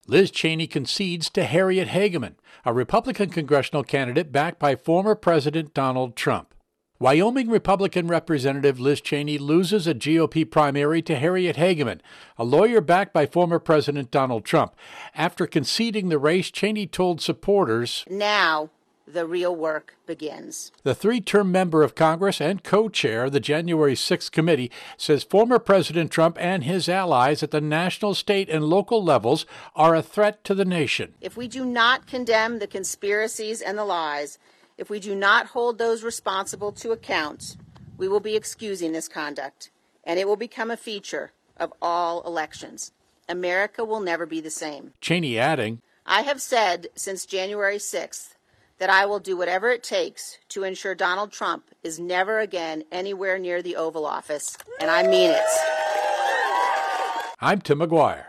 Liz Cheney concedes to Harriet Hageman, a Republican congressional candidate backed by former President Donald Trump. Wyoming Republican Representative Liz Cheney loses a GOP primary to Harriet Hageman, a lawyer backed by former President Donald Trump. After conceding the race, Cheney told supporters, "Now the real work begins." The three-term member of Congress and co-chair of the January 6th committee says former President Trump and his allies at the national, state, and local levels are a threat to the nation. If we do not condemn the conspiracies and the lies, if we do not hold those responsible to account, we will be excusing this conduct, and it will become a feature of all elections. America will never be the same. Cheney adding, I have said since January 6th that I will do whatever it takes to ensure Donald Trump is never again anywhere near the Oval Office, and I mean it. I'm Tim McGuire.